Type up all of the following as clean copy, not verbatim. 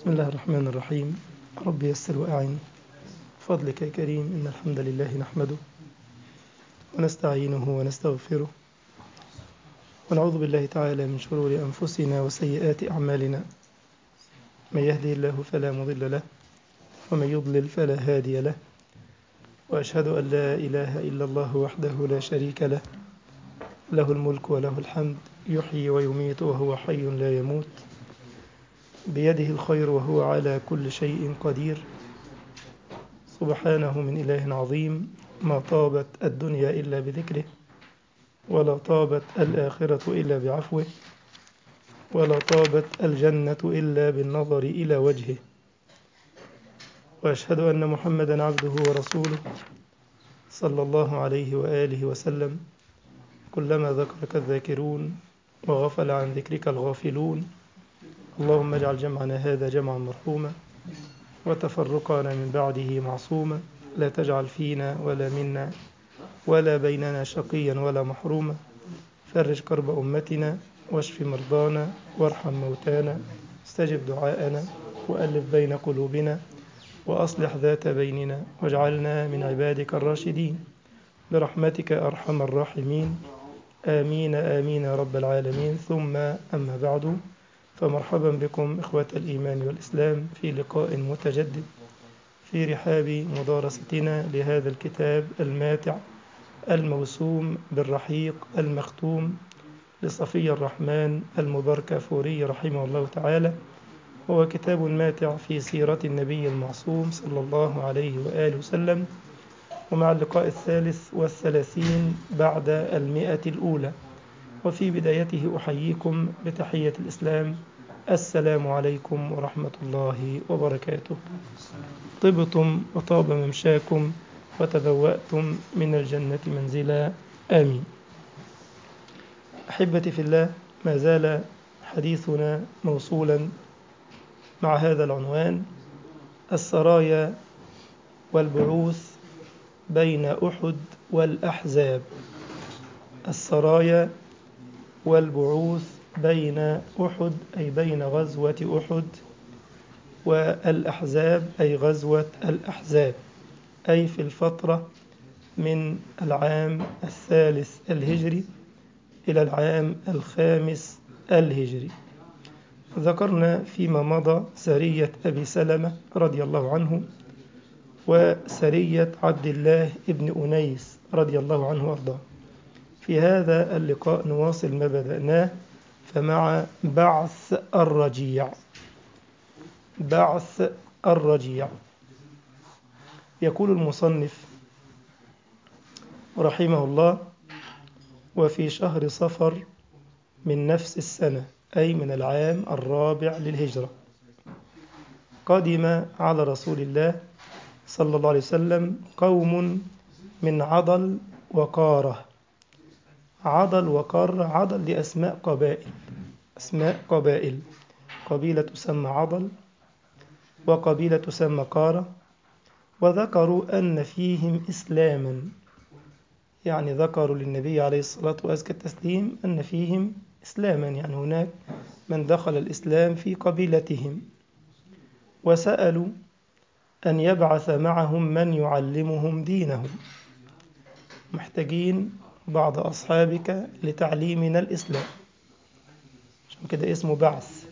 بسم الله الرحمن الرحيم. رب يسر وأعن فضلك يا كريم. إن الحمد لله نحمده ونستعينه ونستغفره ونعوذ بالله تعالى من شرور أنفسنا وسيئات أعمالنا. من يهدي الله فلا مضل له ومن يضلل فلا هادي له، وأشهد أن لا إله إلا الله وحده لا شريك له، له الملك وله الحمد، يحيي ويميت وهو حي لا يموت، بيده الخير وهو على كل شيء قدير. سبحانه من إله عظيم، ما طابت الدنيا إلا بذكره، ولا طابت الآخرة إلا بعفوه، ولا طابت الجنة إلا بالنظر إلى وجهه. وأشهد أن محمدا عبده ورسوله صلى الله عليه وآله وسلم. كلما ذكرك الذاكرون وغفل عن ذكرك الغافلون. اللهم اجعل جمعنا هذا جمعا مرحوما وتفرقنا من بعده معصوما، لا تجعل فينا ولا منا ولا بيننا شقيا ولا محروما. فرج كرب أمتنا واشف مرضانا وارحم موتانا، استجب دعاءنا وألف بين قلوبنا وأصلح ذات بيننا، واجعلنا من عبادك الراشدين برحمتك أرحم الراحمين. آمين آمين يا رب العالمين. ثم أما بعد، فمرحبا بكم إخوة الإيمان والإسلام في لقاء متجدد في رحاب مدارستنا لهذا الكتاب الماتع الموسوم بالرحيق المختوم لصفي الرحمن المباركافوري رحمه الله تعالى. هو كتاب ماتع في سيرة النبي المعصوم صلى الله عليه وآله وسلم، ومع اللقاء 33 بعد 100 الأولى. وفي بدايته أحييكم بتحية الإسلام: السلام عليكم ورحمة الله وبركاته. طبتم وطاب ممشاكم وتبوأتم من الجنة منزلا، آمين. أحبتي في الله، ما زال حديثنا موصولا مع هذا العنوان: السرايا والبعوث بين أحد والأحزاب. السرايا والبعوث بين أحد أي بين غزوة أحد، والأحزاب أي غزوة الأحزاب، أي في الفترة من العام 3 الهجري إلى العام 5 الهجري. ذكرنا فيما مضى سرية أبي سلمة رضي الله عنه، وسرية عبد الله ابن أنيس رضي الله عنه وارضاه. في هذا اللقاء نواصل ما بدأناه، فمع بعث الرجيع. بعث الرجيع. يقول المصنف رحمه الله: وفي شهر صفر من نفس السنة، أي من العام 4 للهجرة، قدم على رسول الله صلى الله عليه وسلم قوم من عضل وقارة. عضل وقارة، عضل دي أسماء قبائل، أسماء قبائل. قبيلة تسمى عضل وقبيلة تسمى قارة. وذكروا أن فيهم إسلاما، يعني ذكروا للنبي عليه الصلاة وأزكى التسليم أن فيهم إسلاما، يعني هناك من دخل الإسلام في قبيلتهم. وسألوا أن يبعث معهم من يعلمهم دينهم، محتاجين بعض أصحابك لتعليمنا الإسلام، عشان كده اسمه بعث.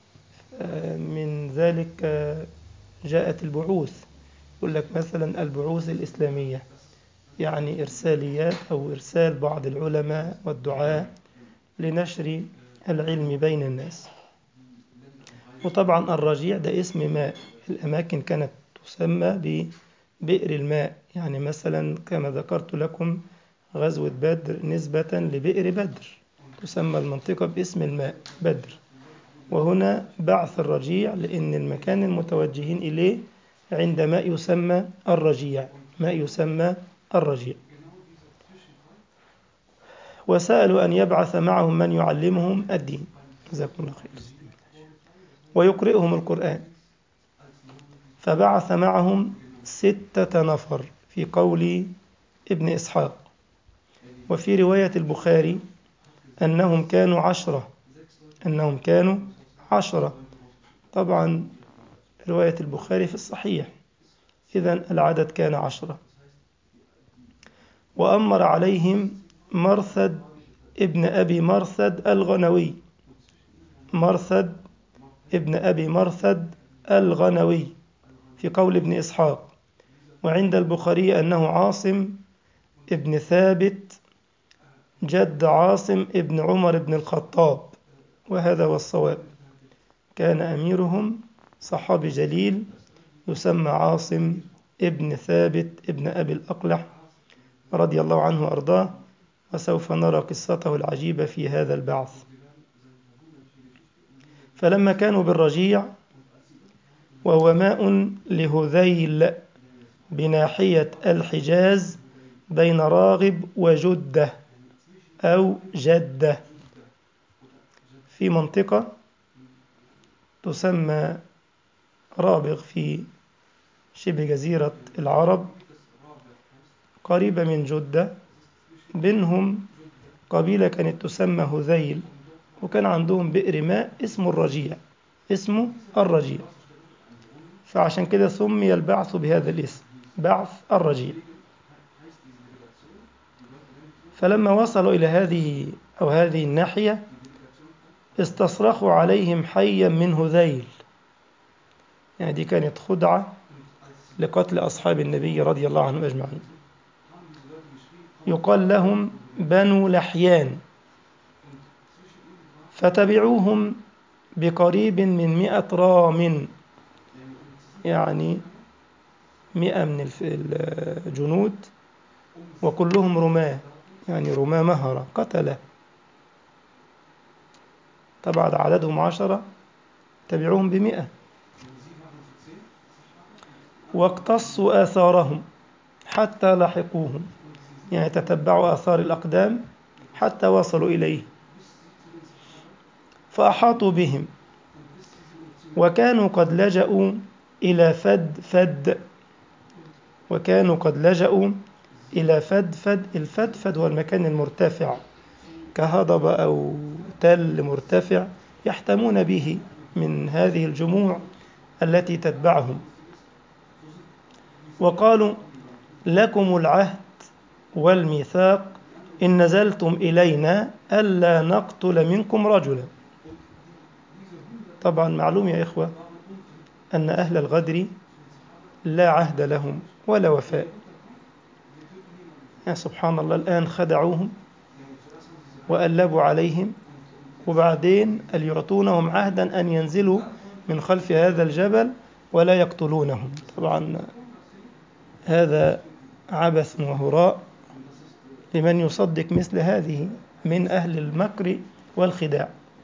من ذلك جاءت البعوث، يقول لك مثلا البعوث الإسلامية، يعني إرساليات أو إرسال بعض العلماء والدعاة لنشر العلم بين الناس. وطبعا الرجيع ده اسم ماء، الأماكن كانت تسمى ببئر الماء، يعني مثلا كما ذكرت لكم غزوة بدر نسبة لبئر بدر، تسمى المنطقة باسم الماء بدر. وهنا بعث الرجيع لأن المكان المتوجهين إليه عند ماء يسمى الرجيع، ماء يسمى الرجيع. وسألوا أن يبعث معهم من يعلمهم الدين، جزاكم الله خير، ويقرئهم القرآن. فبعث معهم 6 نفر في قول ابن إسحاق. وفي رواية البخاري أنهم كانوا 10، أنهم كانوا 10. طبعا رواية البخاري في الصحيح. إذن العدد كان 10. وأمر عليهم مرثد ابن أبي مرثد الغنوي. مرثد ابن أبي مرثد الغنوي في قول ابن إسحاق. وعند البخاري أنه عاصم ابن ثابت جد عاصم ابن عمر بن الخطاب، وهذا هو الصواب. كان أميرهم صحابي جليل يسمى عاصم ابن ثابت ابن أبي الأقلح رضي الله عنه وأرضاه، وسوف نرى قصته العجيبة في هذا البعث. فلما كانوا بالرجيع، وهو ماء لهذيل بناحية الحجاز بين راغب وجدة أو جدة، في منطقة تسمى رابغ في شبه جزيرة العرب قريبة من جدة. بينهم قبيلة كانت تسمى هذيل، وكان عندهم بئر ماء اسمه الرجيع، اسمه الرجيع، فعشان كده سمي البعث بهذا الاسم، بعث الرجيع. فلما وصلوا إلى هذه الناحية استصرخوا عليهم حيا من هذيل، يعني دي كانت خدعة لقتل أصحاب النبي رضي الله عنهم أجمعين. يقال لهم بنو لحيان. فتبعوهم بقريب من 100 رام، يعني 100 من الجنود، وكلهم رماة، يعني رماة مهرة قتلة. طبعا عددهم 10، تبعوهم ب100. واقتصوا آثارهم حتى لحقوهم، يعني تتبعوا آثار الأقدام حتى وصلوا إليه. فأحاطوا بهم، وكانوا قد لجأوا إلى فدفد. الفدفد هو المكان المرتفع كهضبة أو تل مرتفع يحتمون به من هذه الجموع التي تتبعهم. وقالوا لكم العهد والميثاق إن نزلتم إلينا ألا نقتل منكم رجلا. طبعا معلوم يا إخوة أن أهل الغدر لا عهد لهم ولا وفاء. يعني سبحان الله، الآن خدعوهم وألبوا عليهم، وبعدين يعطونهم عهدا أن ينزلوا من خلف هذا الجبل ولا يقتلونهم. طبعا هذا عبث وهراء لمن يصدق مثل هذه من أهل المكر والخداع.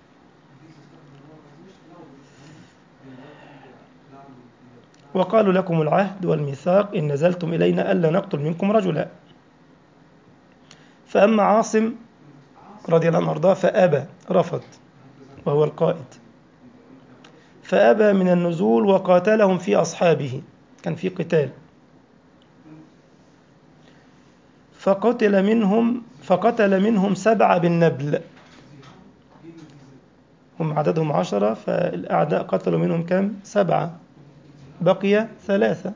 وقالوا لكم العهد والميثاق إن نزلتم إلينا ألا نقتل منكم رجلا. فأما عاصم رضي الله عنه وارضاه فأبى، رفض، وهو القائد، فأبى من النزول وقاتلهم في أصحابه، كان في قتال، فقتل منهم 7 بالنبل. هم عددهم 10، فالأعداء قتلوا منهم كم؟ 7، بقي 3.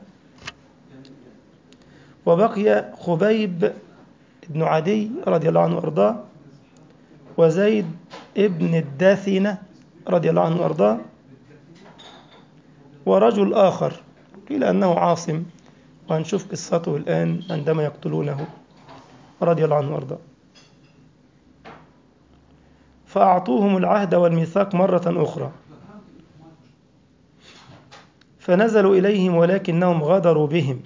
وبقي خبيب بن عدي رضي الله عنه وارضاه، وزيد ابن الداثنة رضي الله عنه وارضاه، ورجل آخر قيل أنه عاصم، وهنشوف قصته الآن عندما يقتلونه رضي الله عنه وارضاه. فأعطوهم العهد والميثاق مرة أخرى، فنزلوا إليهم ولكنهم غدروا بهم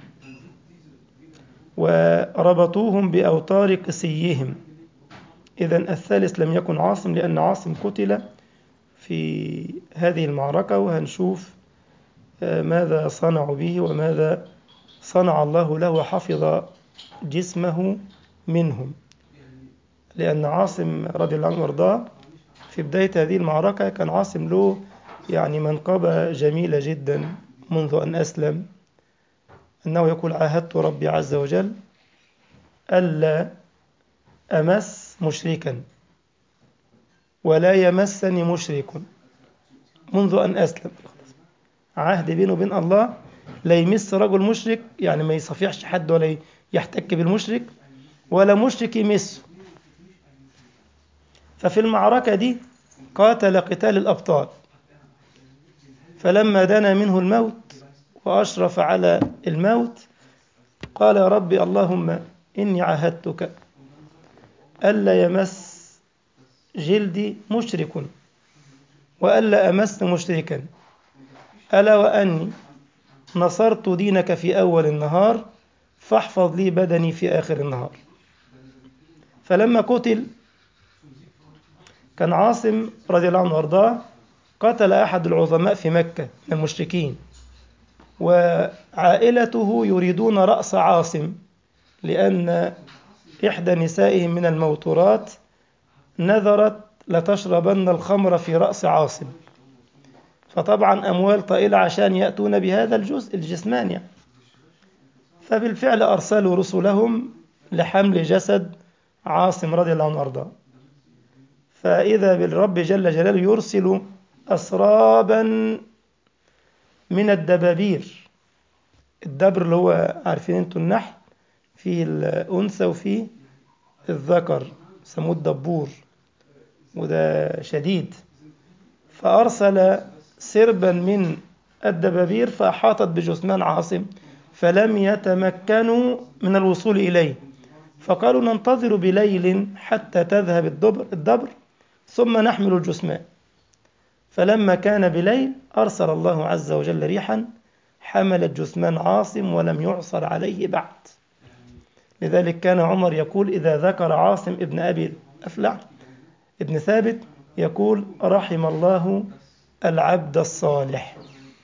وربطوهم بأوتار قسيهم. إذن الثالث لم يكن عاصم، لأن عاصم قتل في هذه المعركة، وهنشوف ماذا صنعوا به وماذا صنع الله له وحفظ جسمه منهم. لأن عاصم رضي الله عنه وارضاه في بداية هذه المعركة كان عاصم له يعني منقبة جميلة جدا منذ أن أسلم، أنه يقول عاهدت ربي عز وجل ألا أمس مشركا ولا يمسني مشرك منذ أن أسلم. عهد بينه وبين الله، لا يمس رجل مشرك، يعني ما يصافحش حد ولا يحتك بالمشرك، ولا مشرك يمسه. ففي المعركة دي قاتل قتال الأبطال، فلما دنا منه الموت وأشرف على الموت قال يا ربي اللهم إني عاهدتك ألا يمس جلدي مشرك وألا أمس مشركا، ألا وأني نصرت دينك في أول النهار فاحفظ لي بدني في آخر النهار. فلما قتل كان عاصم رضي الله عنه وارضاه قتل أحد العظماء في مكة من المشركين، وعائلته يريدون رأس عاصم، لأن إحدى نسائهم من الموتورات نذرت لتشربن الخمر في رأس عاصم، فطبعا أموال طائلة عشان يأتون بهذا الجزء الجسماني يعني. فبالفعل أرسلوا رسلهم لحمل جسد عاصم رضي الله عنه وارضاه، فإذا بالرب جل جلاله يرسل أسرابا من الدبابير. الدبر اللي هو عارفين انتوا النحل، فيه الأنثى وفيه الذكر، سموه الدبور، وده شديد. فأرسل سربا من الدبابير فأحاطت بجثمان عاصم فلم يتمكنوا من الوصول إليه، فقالوا ننتظر بليل حتى تذهب الدبر ثم نحمل الجثمان. فلما كان بليل أرسل الله عز وجل ريحا حملت جثمان عاصم ولم يعصر عليه بعد. لذلك كان عمر يقول إذا ذكر عاصم ابن أبي الأفلع ابن ثابت يقول رحم الله العبد الصالح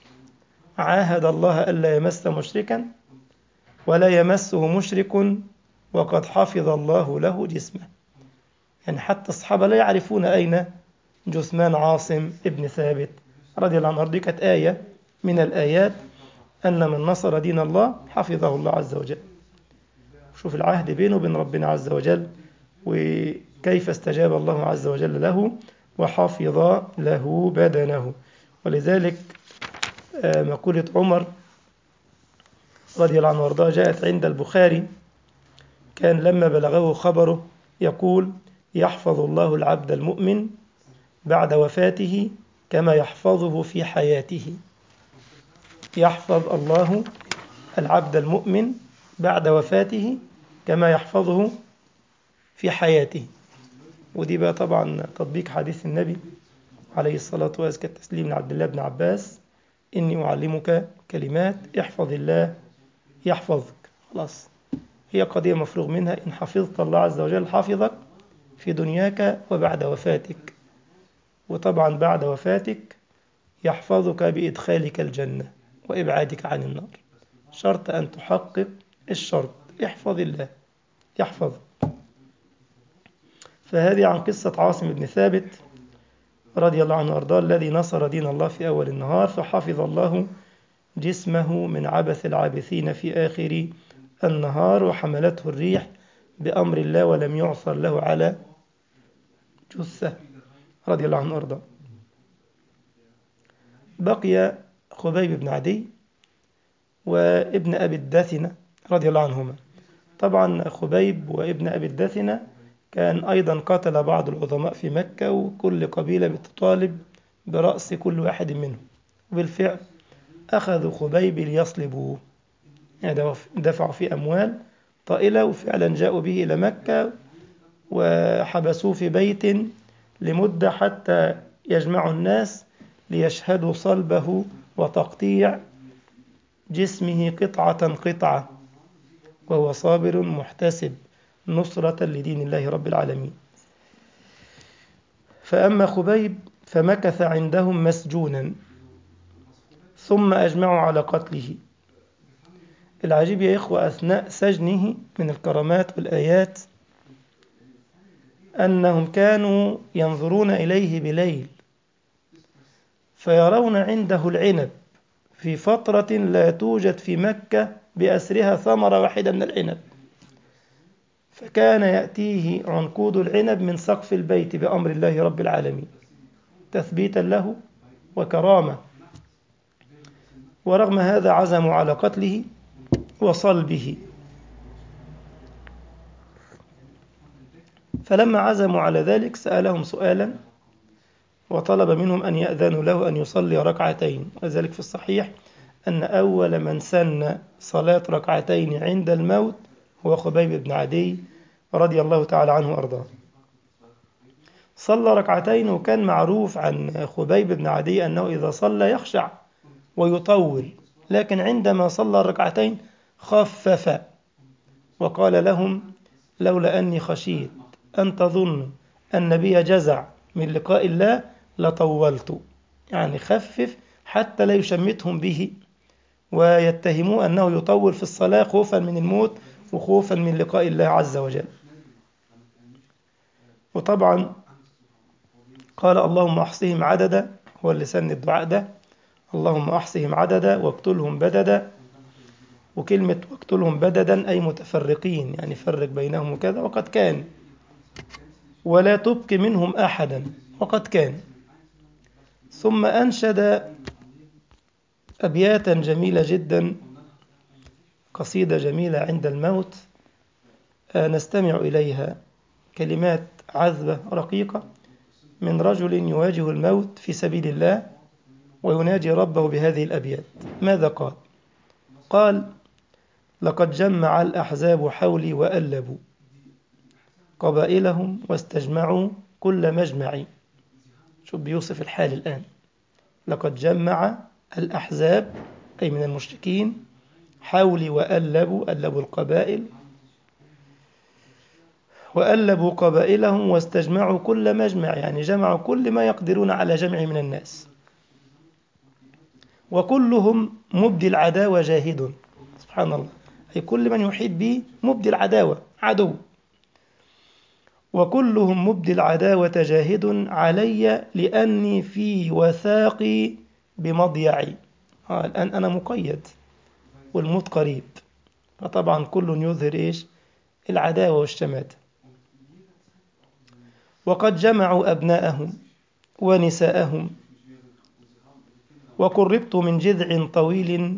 عاهد الله ألا يمس مشركا ولا يمسه مشرك وقد حفظ الله له جسمه. يعني حتى الصحابة لا يعرفون أين جثمان عاصم ابن ثابت رضي الله عنه. دي كانت آية من الآيات أن من نصر دين الله حفظه الله عز وجل. شوف العهد بينه وبين ربنا عز وجل، وكيف استجاب الله عز وجل له وحفظ له بدنه. ولذلك مقولة عمر رضي الله عنه وارضاه جاءت عند البخاري، كان لما بلغه خبره يقول يحفظ الله العبد المؤمن بعد وفاته كما يحفظه في حياته. يحفظ الله العبد المؤمن بعد وفاته كما يحفظه في حياته. ودي بقى طبعا تطبيق حديث النبي عليه الصلاة وأزكى التسليم لعبد الله بن عباس إني أعلمك كلمات احفظ الله يحفظك. خلاص، هي قضية مفروغ منها. إن حفظت الله عز وجل حفظك في دنياك وبعد وفاتك. وطبعا بعد وفاتك يحفظك بإدخالك الجنة وإبعادك عن النار، شرط أن تحقق الشرط احفظ الله يحفظ. فهذه عن قصة عاصم بن ثابت رضي الله عنه وارضاه الذي نصر دين الله في أول النهار فحفظ الله جسمه من عبث العابثين في آخر النهار وحملته الريح بأمر الله ولم يعصر له على جثة رضي الله عنه وارضاه. بقي خبيب بن عدي وابن أبي الدثنة رضي الله عنهما. طبعا خبيب وابن أبي الدثنة كان أيضا قتل بعض العظماء في مكة، وكل قبيلة بتطالب برأس كل واحد منهم، وبالفعل أخذوا خبيب ليصلبوه، يعني دفعوا فيه أموال طائلة وفعلا جاءوا به إلى مكة وحبسوه في بيت لمدة حتى يجمعوا الناس ليشهدوا صلبه وتقطيع جسمه قطعة قطعة، وهو صابر محتسب نصرة لدين الله رب العالمين. فأما خبيب فمكث عندهم مسجونا ثم أجمعوا على قتله. العجيب يا إخوة أثناء سجنه من الكرامات والآيات أنهم كانوا ينظرون إليه بليل فيرون عنده العنب في فترة لا توجد في مكة بأسرها ثمرة واحدة من العنب، فكان يأتيه عنقود العنب من سقف البيت بأمر الله رب العالمين تثبيتا له وكرامة. ورغم هذا عزموا على قتله وصلبه. فلما عزموا على ذلك سألهم سؤالا وطلب منهم أن يأذنوا له أن يصلي ركعتين، وذلك في الصحيح أن أول من سن صلاة ركعتين عند الموت هو خبيب بن عدي رضي الله تعالى عنه وأرضاه. صلى ركعتين، وكان معروف عن خبيب بن عدي أنه إذا صلى يخشع ويطول، لكن عندما صلى الركعتين خفف وقال لهم: لولا أني خشيت أن تظنوا أن بي جزع من لقاء الله لطولت. يعني خفف حتى لا يشمتهم به ويتهموا أنه يطول في الصلاة خوفا من الموت وخوفا من لقاء الله عز وجل. وطبعا قال: اللهم أحصهم عددا، هو اللي سن الدعاء ده، اللهم أحصهم عددا واقتلهم بددا. وكلمة واقتلهم بددا أي متفرقين، يعني فرق بينهم وكذا، وقد كان، ولا تبق منهم أحدا، وقد كان. ثم أنشد أبياتا جميلة جدا، قصيدة جميلة عند الموت نستمع إليها، كلمات عذبة رقيقة من رجل يواجه الموت في سبيل الله ويناجي ربه بهذه الأبيات. ماذا قال؟ قال: لقد جمع الأحزاب حولي وألبوا قبائلهم واستجمعوا كل مجمع. شوف بيوصف الحال الآن. لقد جمع الأحزاب أي من المشركين حولي وألبوا، ألبوا القبائل، وألبوا قبائلهم واستجمعوا كل مجمع، يعني جمعوا كل ما يقدرون على جمع من الناس، وكلهم مبدي العداوة جاهد. سبحان الله، أي كل من يحيط به مبدي العداوة عدو. وكلهم مبدي العداوة جاهد علي لأني في وثاقي بمضيعي. الآن أنا مقيد والموت قريب، فطبعا كل يظهر إيش؟ العداوة والشماتة. وقد جمعوا أبناءهم ونساءهم وقربت من جذع طويل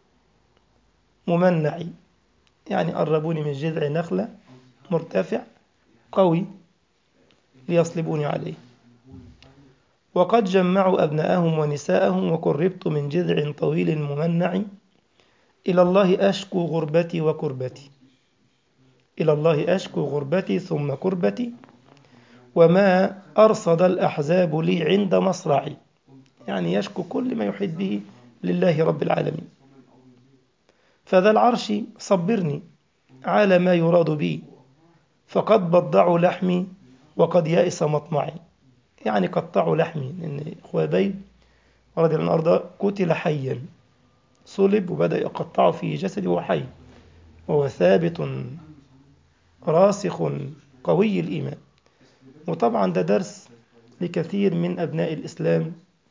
ممنع، يعني قربوني من جذع نخلة مرتفع قوي ليصلبوني عليه. وقد جمعوا أبناءهم ونساءهم وقربت من جذع طويل ممنع، إلى الله أشكو غربتي وكربتي، إلى الله أشكو غربتي ثم كربتي، وما أرصد الأحزاب لي عند مصرعي. يعني يشكو كل ما يحيط به لله رب العالمين. فذا العرش صبرني على ما يراد بي، فقد بضعوا لحمي وقد يأس مطمعي. يعني قطعوا لحمي، لأن خبيب رضي الله عنه قتل حيا، صلب وبدأ يقطعه في جسده وهو حي، وهو ثابت راسخ قوي الإيمان. وطبعا ده درس لكثير من أبناء الإسلام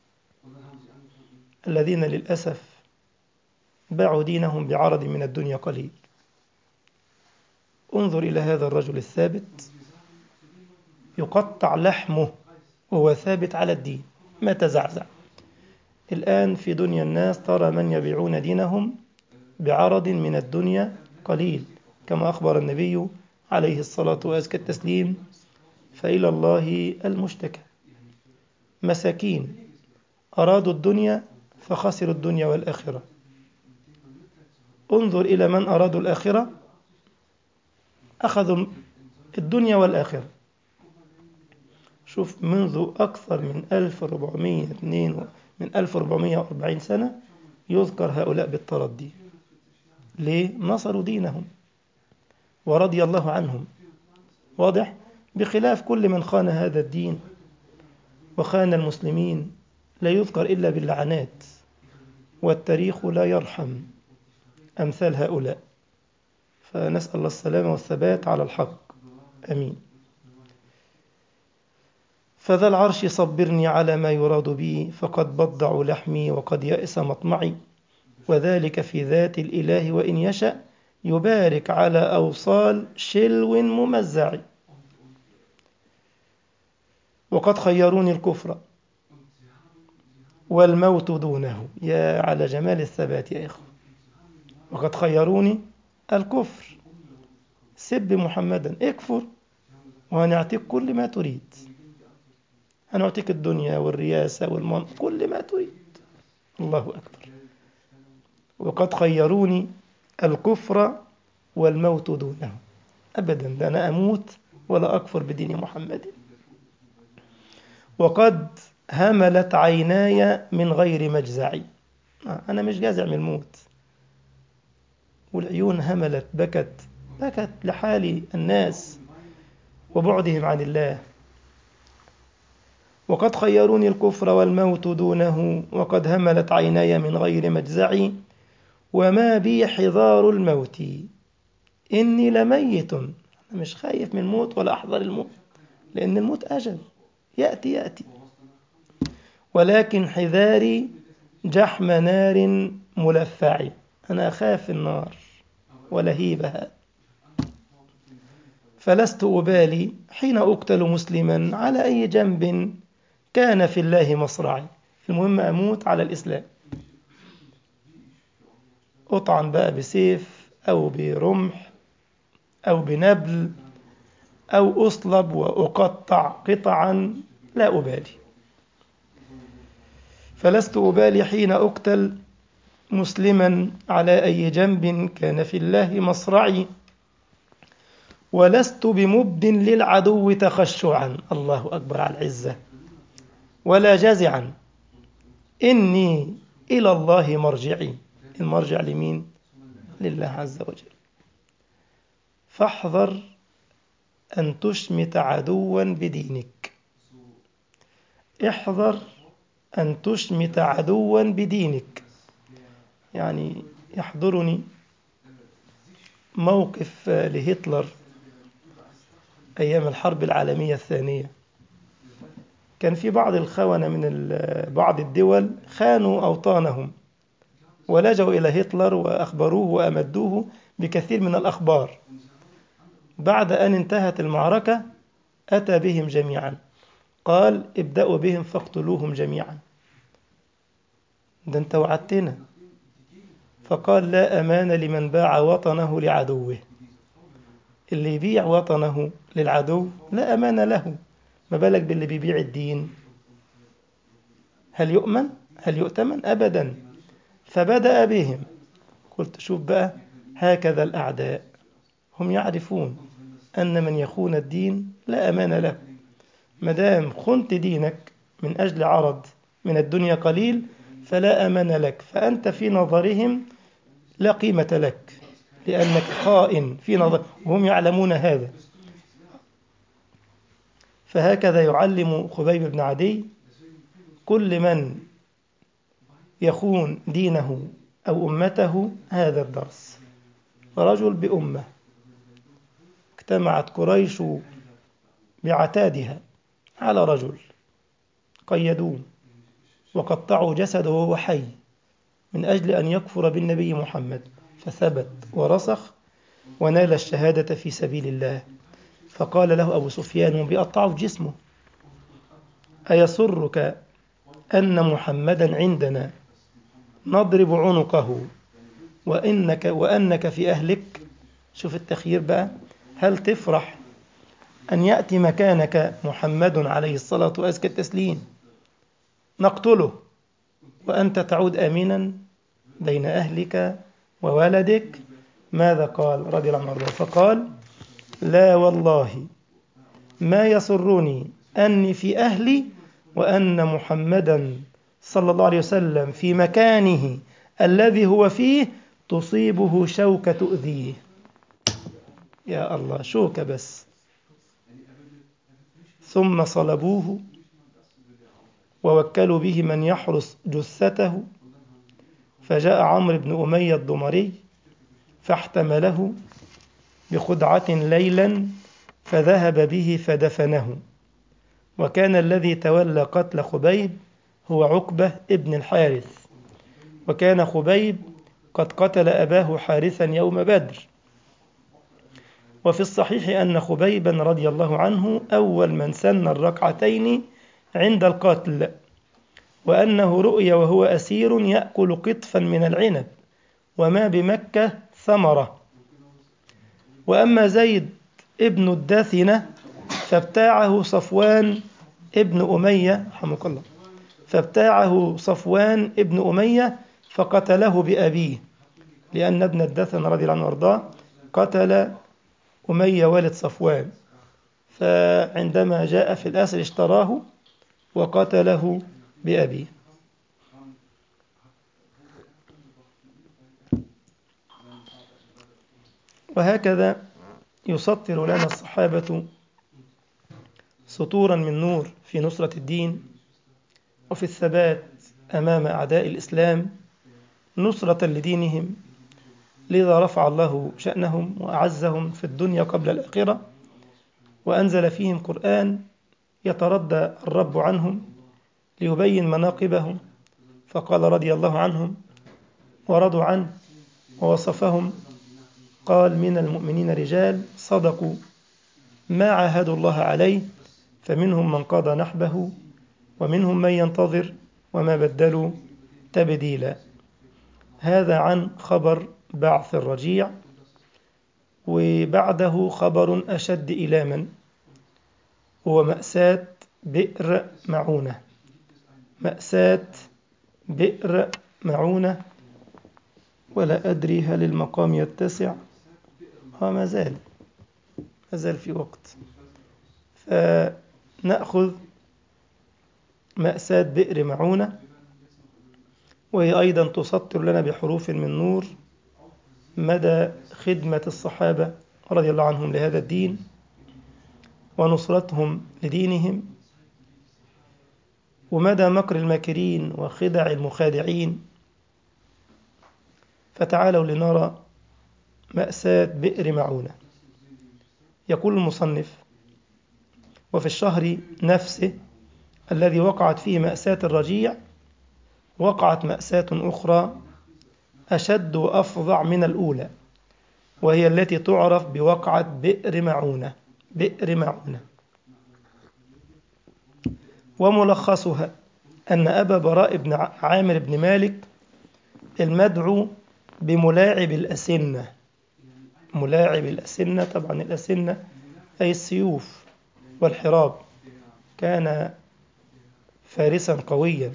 الذين للأسف باعوا دينهم بعرض من الدنيا قليل. انظر إلى هذا الرجل الثابت يقطع لحمه وهو ثابت على الدين ما تزعزع. الآن في دنيا الناس ترى من يبيعون دينهم بعرض من الدنيا قليل، كما أخبر النبي عليه الصلاة وأزكى التسليم: فإلى الله المشتكى. مساكين أرادوا الدنيا فخسروا الدنيا والآخرة. انظر إلى من أرادوا الآخرة أخذوا الدنيا والآخرة. شوف منذ أكثر من 1440 سنة يذكر هؤلاء بالتردي. ليه؟ نصروا دينهم ورضي الله عنهم، واضح؟ بخلاف كل من خان هذا الدين وخان المسلمين لا يذكر إلا باللعنات، والتاريخ لا يرحم أمثال هؤلاء. فنسأل الله السلامة والثبات على الحق، أمين. فذا العرش صبرني على ما يراد بي، فقد بضعوا لحمي وقد يأس مطمعي، وذلك في ذات الإله وإن يشأ يبارك على أوصال شلو ممزع. وقد خيروني الكفر والموت دونه. يا على جمال الثبات يا إخوة. وقد خيروني الكفر، سب محمدا، اكفر وهنعطيك كل ما تريد، هنعطيك الدنيا والرياسة والمنصب، كل ما تريد. الله أكبر. وقد خيروني الكفر والموت دونه. أبدا، ده أنا أموت ولا أكفر بدين محمد. وقد هملت عيناي من غير مجزعي. أنا مش جازع من الموت. والعيون هملت، بكت لحال الناس وبعدهم عن الله. وقد خيروني الكفر والموت دونه، وقد هملت عيناي من غير مجزعي، وما بي حذار الموت إني لميت. أنا مش خايف من الموت ولا أحذر الموت، لأن الموت أجل يأتي، ولكن حذاري جحم نار ملفع. أنا أخاف النار ولهيبها، فلست أبالي حين أقتل مسلما على أي جنب كان في الله مصرعي. المهم أموت على الإسلام، أطعن بقى بسيف أو برمح أو بنبل أو أصلب وأقطع قطعا، لا أبالي. فلست أبالي حين أقتل مسلما على أي جنب كان في الله مصرعي، ولست بمبد للعدو تخشعا. الله أكبر على العزة. ولا جازعا، إني إلى الله مرجعي. المرجع لمين؟ لله عز وجل. فاحذر أن تشمت عدوا بدينك. احذر أن تشمت عدوا بدينك. يعني يحضرني موقف لهتلر أيام الحرب العالمية الثانية. كان في بعض الخونة من بعض الدول خانوا أوطانهم ولجوا إلى هتلر وأخبروه وأمدوه بكثير من الأخبار. بعد أن انتهت المعركة أتى بهم جميعا، قال ابدأوا بهم فاقتلوهم جميعا. ده أنت وعدتنا. فقال لا أمان لمن باع وطنه لعدوه. اللي يبيع وطنه للعدو لا أمان له، ما بالك باللي بيبيع الدين؟ هل يؤمن؟ هل يؤتمن؟ أبدا. فبدأ بهم. قلت شوف بقى، هكذا الأعداء، هم يعرفون أن من يخون الدين لا أمان له. مدام خنت دينك من أجل عرض من الدنيا قليل فلا أمان لك، فأنت في نظرهم لا قيمة لك، لأنك خائن في نظر، وهم يعلمون هذا. فهكذا يعلم خبيب بن عدي كل من يخون دينه أو أمته هذا الدرس. رجل بأمة اجتمعت قريش بعتادها على رجل، قيدوه وقطعوا جسده وهو حي من أجل أن يكفر بالنبي محمد، فثبت ورسخ ونال الشهادة في سبيل الله. فقال له أبو سفيان وهم بيقطعوا في جسمه: أيسرك أن محمدا عندنا نضرب عنقه وأنك في أهلك؟ شوف التخيير بقى. هل تفرح أن يأتي مكانك محمد عليه الصلاة وأزكى التسليم نقتله وأنت تعود آمنا بين أهلك وولدك؟ ماذا قال رضي الله عنه؟ فقال: لا والله ما يسرني أني في أهلي وأن محمدا صلى الله عليه وسلم في مكانه الذي هو فيه تصيبه شوكة تؤذيه. يا الله، شوكة بس. ثم صلبوه ووكلوا به من يحرس جثته، فجاء عمرو بن أمية الضمري فاحتمله بخدعة ليلا فذهب به فدفنه. وكان الذي تولى قتل خبيب هو عقبة ابن الحارث، وكان خبيب قد قتل أباه حارثا يوم بدر. وفي الصحيح أن خبيبا رضي الله عنه أول من سن الركعتين عند القتل، وأنه رؤي وهو أسير يأكل قطفا من العنب وما بمكة ثمرة. وأما زيد ابن الداثنة فابتاعه صفوان ابن أمية رحمه الله، فابتاعه صفوان ابن أمية فقتله بأبيه، لأن ابن الداثنة رضي الله عنه وارضاه قتل أمية والد صفوان، فعندما جاء في الأسر اشتراه وقتله بأبيه. وهكذا يسطر لنا الصحابة سطورا من نور في نصرة الدين وفي الثبات أمام أعداء الإسلام نصرة لدينهم، لذا رفع الله شأنهم وأعزهم في الدنيا قبل الآخرة، وأنزل فيهم قرآن يتردى الرب عنهم ليبين مناقبهم، فقال رضي الله عنهم ورضوا عنه، ووصفهم قال: من المؤمنين رجال صدقوا ما عاهدوا الله عليه فمنهم من قضى نحبه ومنهم من ينتظر وما بدلوا تبديلا. هذا عن خبر بعث الرجيع. وبعده خبر أشد إلاما، هو مأساة بئر معونة. مأساة بئر معونة، ولا أدري هل المقام يتسع، ما زال في وقت، فنأخذ مأساة بئر معونة، وهي أيضا تسطر لنا بحروف من نور مدى خدمة الصحابة رضي الله عنهم لهذا الدين ونصرتهم لدينهم، ومدى مكر الماكرين وخدع المخادعين. فتعالوا لنرى مأساة بئر معونة. يقول المصنف: وفي الشهر نفسه الذي وقعت فيه مأساة الرجيع وقعت مأساة أخرى أشد وأفظع من الأولى، وهي التي تعرف بوقعة بئر معونة. بئر معونة وملخصها أن أبا براء بن عامر بن مالك المدعو بملاعب الأسنة. ملاعب الأسنة، طبعا الأسنة أي السيوف والحراب، كان فارسا قويا،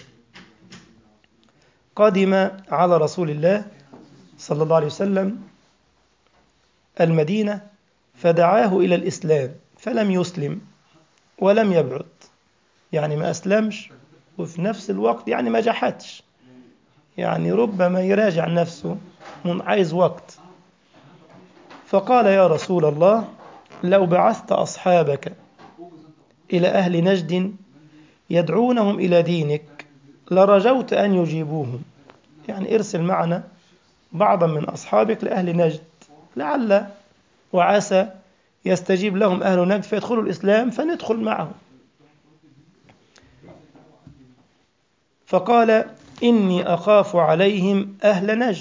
قدم على رسول الله صلى الله عليه وسلم المدينة فدعاه إلى الإسلام فلم يسلم ولم يبعد، يعني ما أسلمش وفي نفس الوقت يعني ما جحدش، يعني ربما يراجع نفسه عايز وقت. فقال: يا رسول الله، لو بعثت أصحابك إلى أهل نجد يدعونهم إلى دينك لرجوت أن يجيبوهم، يعني ارسل معنا بعضا من أصحابك لأهل نجد لعل وعسى يستجيب لهم أهل نجد فيدخلوا الإسلام فندخل معهم. فقال: إني أخاف عليهم أهل نجد،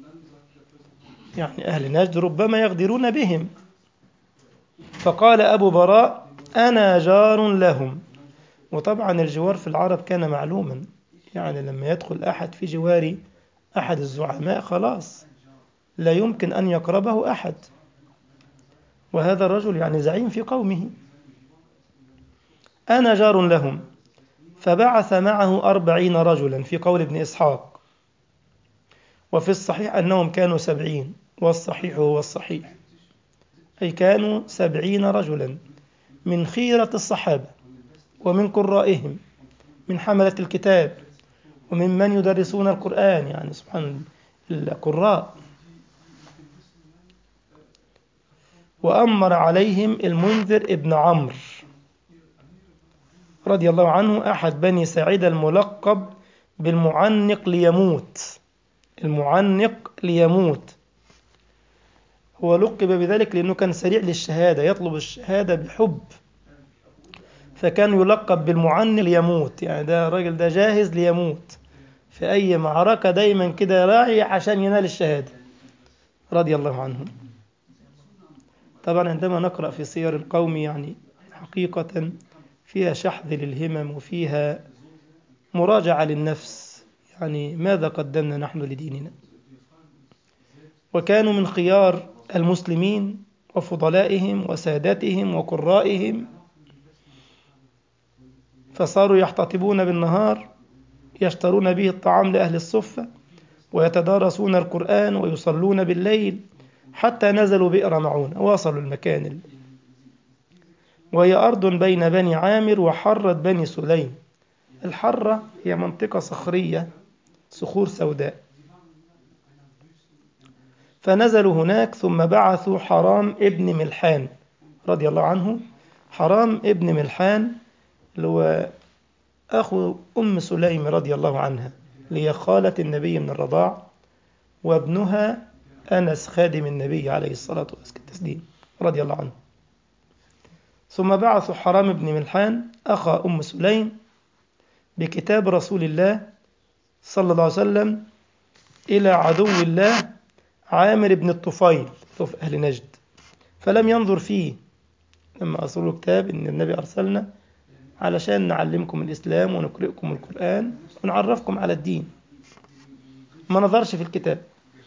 يعني أهل نجد ربما يغدرون بهم. فقال أبو براء: أنا جار لهم. وطبعا الجوار في العرب كان معلوما، يعني لما يدخل أحد في جوار أحد الزعماء خلاص لا يمكن أن يقربه أحد، وهذا الرجل يعني زعيم في قومه. أنا جار لهم. فبعث معه 40 رجلا في قول ابن إسحاق، وفي الصحيح أنهم كانوا 70، والصحيح هو الصحيح، أي كانوا 70 رجلا من خيرة الصحابة ومن قرائهم، من حملة الكتاب وممن يدرسون القرآن، يعني سبحان القراء. وأمر عليهم المنذر ابن عمرو رضي الله عنه أحد بني ساعدة الملقب بالمعنق ليموت. المعنق ليموت، هو لقب بذلك لأنه كان سريع للشهادة، يطلب الشهادة بحب، فكان يلقب بالمعنق ليموت، يعني ده الراجل ده جاهز ليموت في أي معركة، دايما كده راعي عشان ينال الشهادة رضي الله عنه. طبعا عندما نقرأ في سير القوم يعني حقيقة فيها شحذ للهمم وفيها مراجعة للنفس، يعني ماذا قدمنا نحن لديننا. وكانوا من خيار المسلمين وفضلائهم وسادتهم وقرائهم، فصاروا يحتطبون بالنهار يشترون به الطعام لأهل الصفة، ويتدارسون القرآن ويصلون بالليل، حتى نزلوا بئر معونة، وصلوا المكان وهي أرض بين بني عامر وحرة بني سليم. الحرة هي منطقة صخرية، صخور سوداء. فنزلوا هناك ثم بعثوا حرام ابن ملحان رضي الله عنه. حرام ابن ملحان اللي هو أخو أم سليم رضي الله عنها، اللي هي خالة النبي من الرضاع، وابنها أنس خادم النبي عليه الصلاة والسلام رضي الله عنه. ثم بعثوا حرام بن ملحان أخا أم سليم بكتاب رسول الله صلى الله عليه وسلم إلى عدو الله عامر بن الطفيل في أهل نجد، فلم ينظر فيه. لما أرسلوا كتاب إن النبي أرسلنا علشان نعلمكم الإسلام ونقرئكم القرآن ونعرفكم على الدين، ما نظرش في الكتاب،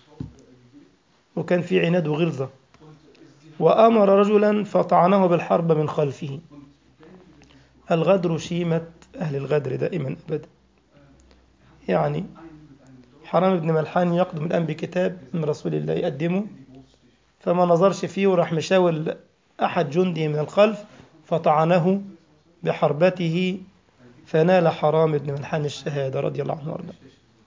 وكان في عناد وغلظة، وأمر رجلا فطعنه بالحرب من خلفه. الغدر شيمة أهل الغدر دائما أبدا. يعني حرام بن ملحان يقدم الآن بكتاب من رسول الله يقدمه، فما نظرش فيه وراح مشاول أحد جندي من الخلف فطعنه بحربته، فنال حرام بن ملحان الشهادة رضي الله عنه وارضاه.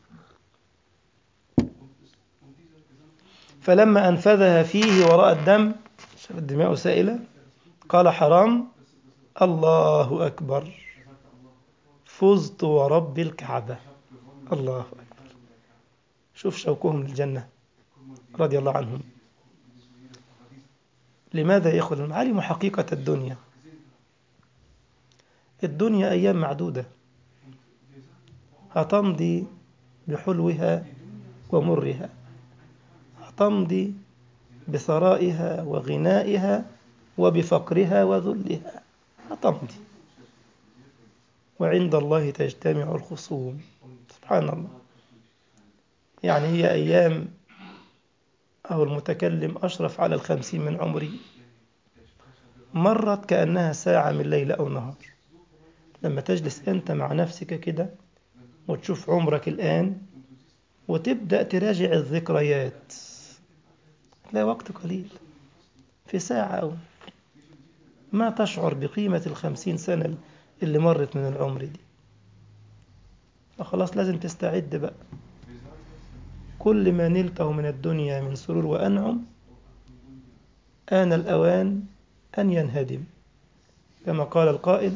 فلما أنفذها فيه ورأى الدم، شاف الدماء سائلة، قال حرام: الله أكبر، فزت ورب الكعبة. الله أكبر. شوف شوقهم للجنة رضي الله عنهم. لماذا يا إخوة؟ علموا حقيقة الدنيا. الدنيا أيام معدودة، هتمضي بحلوها ومرها، هتمضي بثرائها وغنائها وبفقرها وذلها، هتمضي، وعند الله تجتمع الخصوم. سبحان الله. يعني هي أيام، أو المتكلم أشرف على 50 من عمري، مرت كأنها ساعة من ليلة أو نهار. لما تجلس أنت مع نفسك كده وتشوف عمرك الآن وتبدأ تراجع الذكريات، لا وقت قليل، في ساعة أو ما تشعر بقيمة 50 سنة اللي مرت من العمر دي. فخلاص لازم تستعد بقى. كل ما نلته من الدنيا من سرور وأنعم آن الأوان أن ينهدم، كما قال القائل: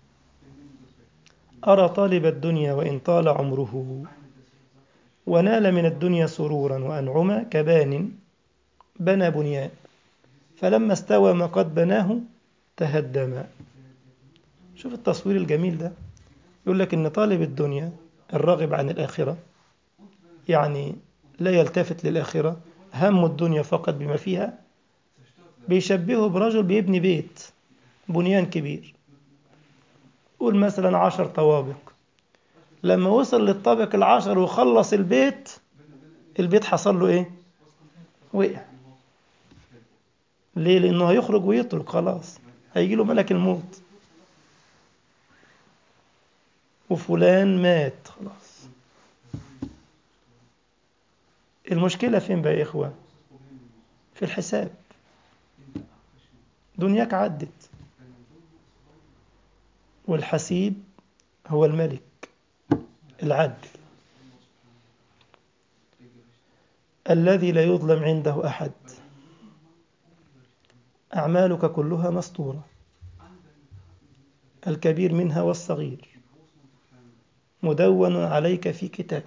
أرى طالب الدنيا وإن طال عمره ونال من الدنيا سرورا وأنعما كبان بنى بنيان فلما استوى ما قد بناه تهدم. شوف التصوير الجميل ده. يقول لك إن طالب الدنيا الراغب عن الآخرة، يعني لا يلتفت للآخرة، هم الدنيا فقط بما فيها، بيشبهه برجل بيبني بيت، بنيان كبير، قول مثلا 10 طوابق. لما وصل للطابق العشر وخلص البيت، البيت حصل له إيه؟ وقع. ليه؟ لأنه هيخرج ويترك، خلاص هيجي له ملك الموت، وفلان مات خلاص. المشكلة فين بقى يا إخوة؟ في الحساب. دنياك عدت، والحسيب هو الملك العدل الذي لا يظلم عنده أحد. أعمالك كلها مسطورة، الكبير منها والصغير مدون عليك في كتاب،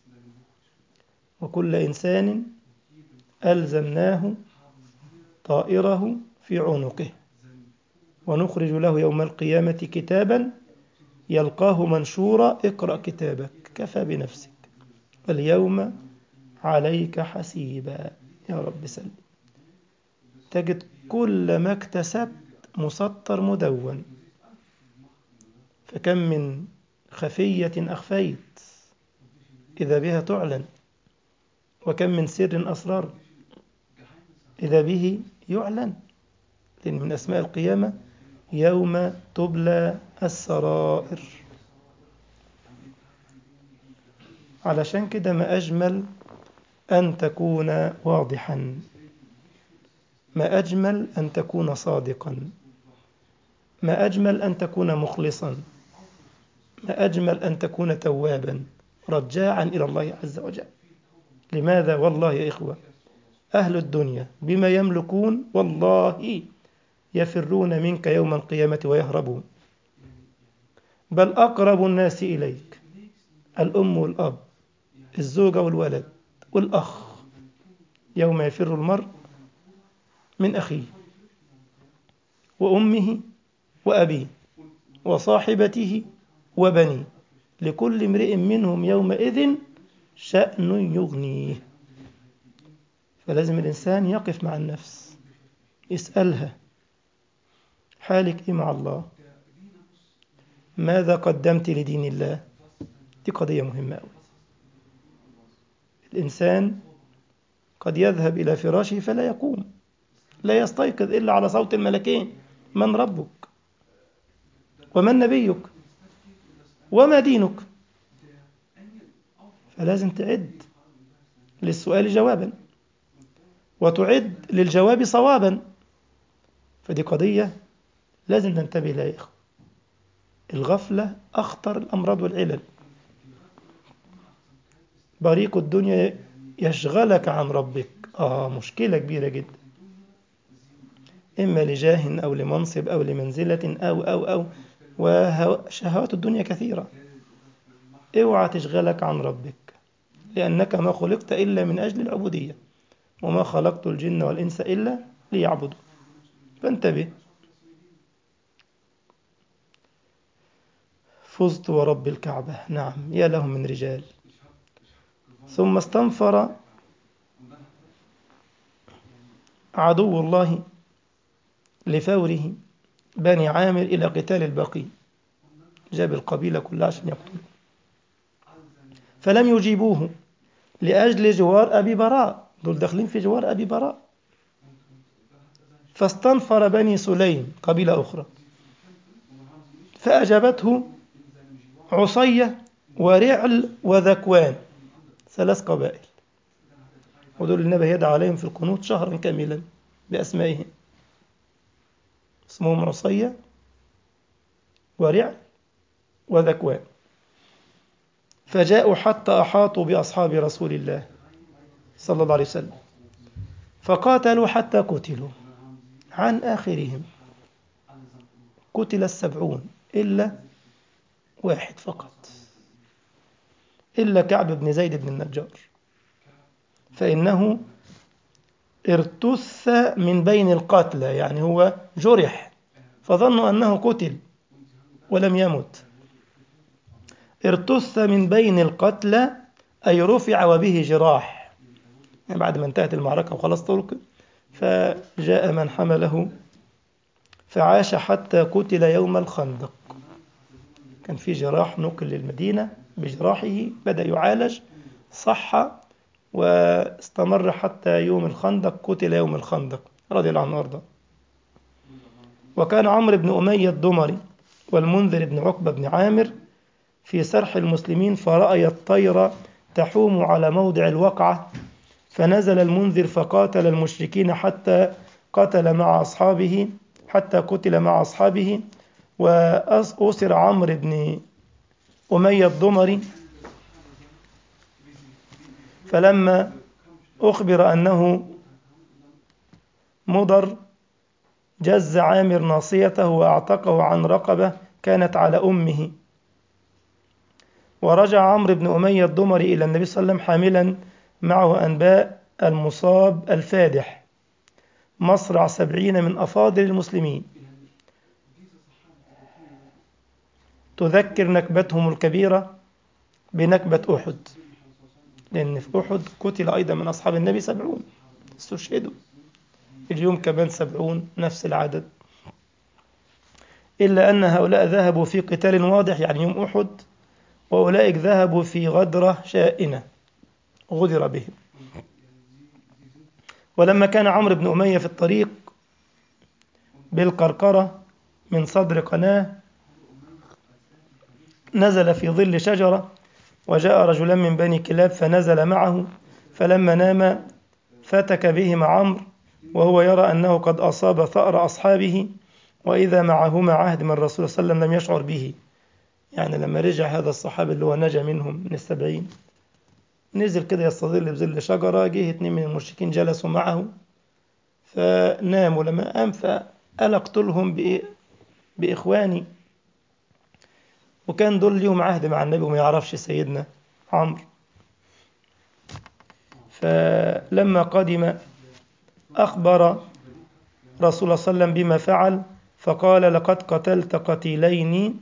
وكل إنسان ألزمناه طائره في عنقه ونخرج له يوم القيامة كتابا يلقاه منشورا اقرأ كتابك كفى بنفسك اليوم عليك حسيبا. يا رب سلم. تجد كل ما اكتسبت مسطر مدون. فكم من خفية أخفيت إذا بها تعلن، وكم من سر أسرار إذا به يعلن. لأن من أسماء القيامة يوم تبلى السرائر. علشان كده ما أجمل أن تكون واضحا، ما أجمل أن تكون صادقا، ما أجمل أن تكون مخلصا، ما أجمل أن تكون توابا رجاعا إلى الله عز وجل. لماذا؟ والله يا إخوة، أهل الدنيا بما يملكون والله يفرون منك يوم القيامة ويهربون، بل أقرب الناس إليك الأم والأب، الزوجة والولد والأخ، يوم يفر المرء من أخيه وأمه وأبيه وصاحبته وبنيه، لكل امرئ منهم يومئذ شأن يغنيه. فلازم الإنسان يقف مع النفس، يسألها حالك إيه مع الله؟ ماذا قدمت لدين الله؟ دي قضية مهمة أوي. الإنسان قد يذهب إلى فراشه فلا يقوم، لا يستيقظ إلا على صوت الملكين: من ربك؟ ومن نبيك؟ وما دينك؟ فلازم تعد للسؤال جوابا، وتعد للجواب صوابا. فدي قضية لازم ننتبه لها يا إخوة. الغفلة أخطر الأمراض والعلل. بريق الدنيا يشغلك عن ربك، مشكلة كبيرة جدا، إما لجاه أو لمنصب أو لمنزلة أو وشهوات الدنيا كثيرة. اوعى تشغلك عن ربك، لأنك ما خلقت إلا من أجل العبودية، وما خلقت الجن والإنس إلا ليعبدوا. فانتبه. فزت ورب الكعبة، نعم يا لهم من رجال. ثم استنفر عدو الله لفوره بني عامر إلى قتال الباقي، جاب القبيلة كلها عشان يقتلوا، فلم يجيبوه لأجل جوار أبي براء، دول داخلين في جوار أبي براء. فاستنفر بني سليم قبيلة أخرى فأجابته عصية ورعل وذكوان، 3 قبائل، ودول النبي يدعى عليهم في القنوت شهرا كاملا بأسمائهم، اسمهم عصية ورعل وذكوان. فجاءوا حتى أحاطوا بأصحاب رسول الله صلى الله عليه وسلم، فقاتلوا حتى قتلوا عن آخرهم. قتل 70 إلا واحد فقط، إلا كعب بن زيد بن النجار، فإنه ارتث من بين القتلى، يعني هو جرح فظنوا أنه قتل ولم يمت. ارتث من بين القتلى أي رفع وبه جراح، يعني بعد ما انتهت المعركة وخلاص طلق، فجاء من حمله فعاش حتى قتل يوم الخندق. كان في جراح نقل للمدينة بجراحه، بدأ يعالج، صح واستمر حتى يوم الخندق، قتل يوم الخندق رضي الله عنه وارضاه. وكان عمرو بن أمية الضمري والمنذر بن عقبة بن عامر في سرح المسلمين، فرأي الطير تحوم على موضع الوقعة، فنزل المنذر فقاتل المشركين حتى قتل مع أصحابه، حتى قتل مع أصحابه. وأسر عمرو بن أمية الضمري، فلما أخبر أنه مضر جز عامر ناصيته وأعتقه عن رقبة كانت على أمه. ورجع عمرو بن أمية الضمري إلى النبي صلى الله عليه وسلم حاملا معه أنباء المصاب الفادح، مصرع 70 من أفاضل المسلمين، تذكر نكبتهم الكبيرة بنكبة أحد، لأن في أحد قتل أيضا من أصحاب النبي 70 استشهدوا، اليوم كمان 70 نفس العدد، إلا أن هؤلاء ذهبوا في قتال واضح، يعني يوم أحد وأولئك ذهبوا في غدرة شائنة غدر بهم. ولما كان عمرو بن أمية في الطريق بالقرقرة من صدر قناة نزل في ظل شجرة، وجاء رجلان من بني كلاب فنزل معه، فلما نام فتك بهما عمرو وهو يرى أنه قد أصاب ثأر أصحابه، وإذا معهما عهد من الرسول صلى الله عليه وسلم لم يشعر به. يعني لما رجع هذا الصحابي اللي هو نجا منهم من السبعين، نزل كده يستظل بظل شجرة، جه 2 من المشركين جلسوا معه فناموا. لما قام فقال اقتلهم بإخواني، وكان دول ليهم عهد مع النبي وما يعرفش سيدنا عمرو. فلما قدم أخبر رسول الله صلى الله عليه وسلم بما فعل، فقال لقد قتلت قتيلين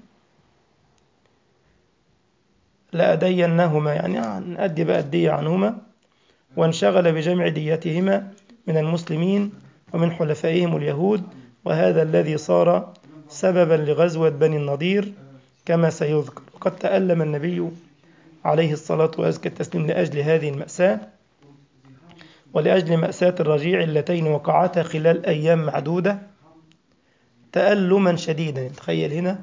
لأدينهما، يعني نأدي بقى الدية عنهما، وانشغل بجمع ديتهما من المسلمين ومن حلفائهم اليهود، وهذا الذي صار سببا لغزوة بني النضير كما سيذكر. وقد تألم النبي عليه الصلاة وأزكى التسليم لأجل هذه المأساة، ولأجل مأساة الرجيع اللتين وقعتا خلال أيام معدودة تألما شديدا. تخيل هنا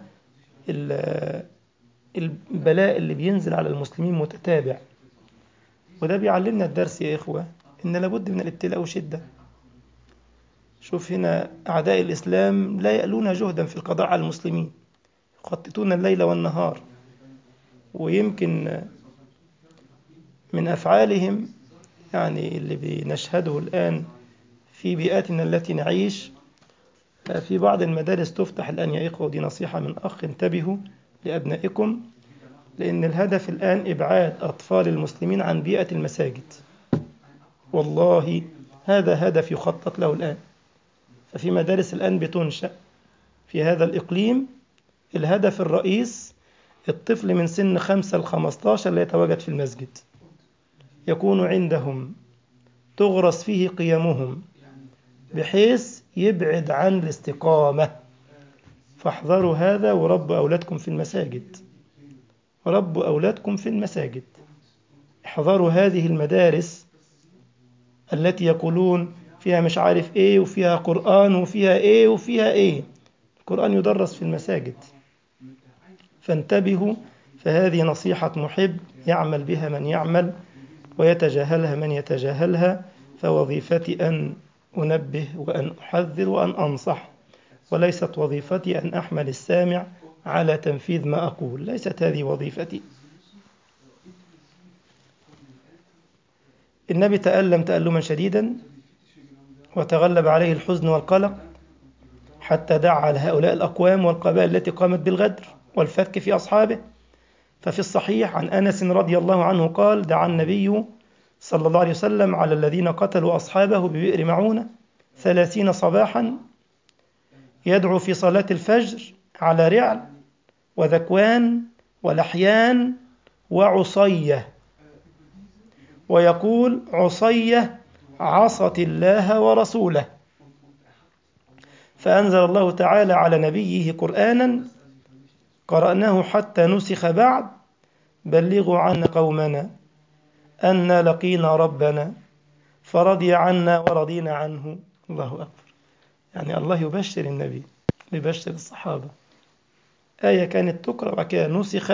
البلاء اللي بينزل على المسلمين متتابع، وده بيعلمنا الدرس يا إخوة إن لابد من الابتلاء وشدة. شوف هنا أعداء الإسلام لا يألون جهدا في القضاء على المسلمين، يخططون الليل والنهار، ويمكن من أفعالهم يعني اللي بنشهده الآن في بيئاتنا التي نعيش. في بعض المدارس تفتح الآن يا إخوة، ودي نصيحة من أخ، انتبهوا لأبنائكم، لأن الهدف الآن إبعاد أطفال المسلمين عن بيئة المساجد. والله هذا هدف يخطط له الآن. ففي مدارس الآن بتنشأ في هذا الإقليم، الهدف الرئيس الطفل من سن 5 ل 15 لا يتواجد في المسجد، يكون عندهم تغرس فيه قيمهم بحيث يبعد عن الاستقامة. فاحذروا هذا وربوا أولادكم في المساجد، ربوا أولادكم في المساجد. احذروا هذه المدارس التي يقولون فيها مش عارف ايه، وفيها قرآن، وفيها ايه وفيها ايه. القرآن يدرس في المساجد، فانتبهوا. فهذه نصيحة محب يعمل بها من يعمل ويتجاهلها من يتجاهلها. فوظيفتي أن أنبه وأن أحذر وأن أنصح، وليست وظيفتي أن أحمل السامع على تنفيذ ما أقول، ليست هذه وظيفتي. النبي تألم تألما شديدا وتغلب عليه الحزن والقلق، حتى دعا لهؤلاء الأقوام والقبائل التي قامت بالغدر والفك في أصحابه. ففي الصحيح عن أنس رضي الله عنه قال: دعا النبي صلى الله عليه وسلم على الذين قتلوا أصحابه ببئر معونة 30 صباحا، يدعو في صلاة الفجر على رعل وذكوان ولحيان وعصية، ويقول: عصية عصت الله ورسوله. فأنزل الله تعالى على نبيه قرآنا قرأناه حتى نسخ بعد: بلغوا عنا قومنا أنا لقينا ربنا فرضي عنا ورضينا عنه. الله أكبر. يعني الله يبشر النبي، يبشر الصحابة. آية كانت تقرأ وكذا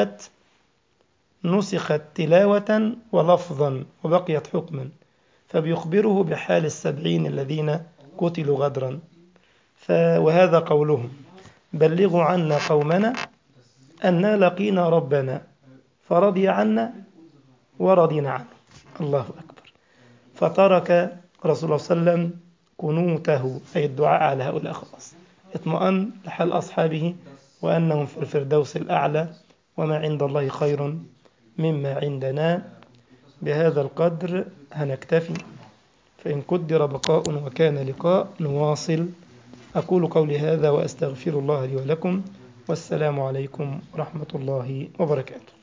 نسخت تلاوة ولفظا وبقيت حكما، فبيخبره بحال 70 الذين قتلوا غدرا. وهذا قولهم: بلغوا عنا قومنا أنا لقينا ربنا فرضي عنا ورضينا عنه. الله أكبر. فترك رسول الله صلى الله عليه وسلم قنوته، أي الدعاء على هؤلاء، خلاص اطمأن لحال أصحابه وأنهم في الفردوس الأعلى، وما عند الله خير مما عندنا. بهذا القدر هنكتفي، فإن قدر بقاء وكان لقاء نواصل. أقول قولي هذا وأستغفر الله لي ولكم، والسلام عليكم ورحمة الله وبركاته.